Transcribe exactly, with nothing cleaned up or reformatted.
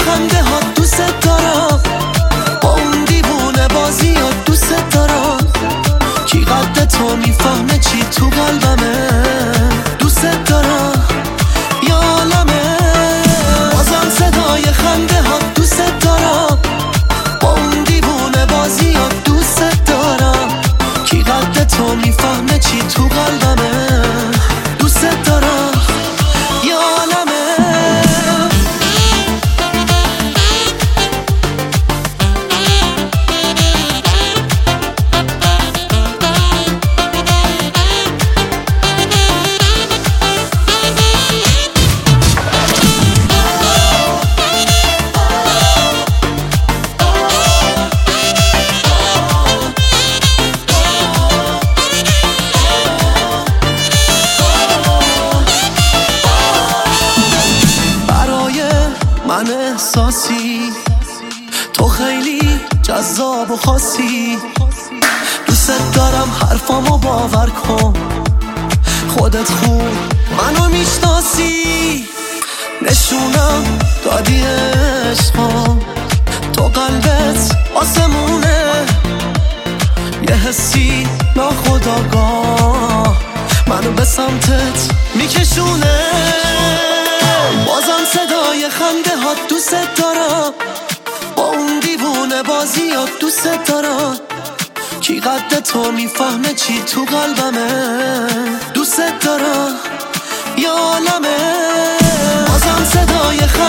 خنده ها دوست دارم، با اون دیوونه بازی ها دوست دارم. کی قد تو میفهمه چی تو قلبمه، دوست دارم یا عالمه. بازم صدای خنده ها دوست دارم، با اون دیوونه بازی ها دوست دارم. کی قد تو میفهمه چی تو قلبمه، دوست دارم یا عالمه. من احساسی تو خیلی جذاب و خاصی، دوست دارم حرفامو باور کن، خودت خوب منو میشناسی. نشونم دادی عشقم، تو قلبت آسمونه، یه حسی ناخودآگاه منو به سمتت میکشونه. بازم صدای خنده ها دوست دارم، با اون دیوونه بازی ها دوست دارم. کی قد تو میفهمه چی تو قلبمه، دوست دارم یا عالمه. بازم صدای خنده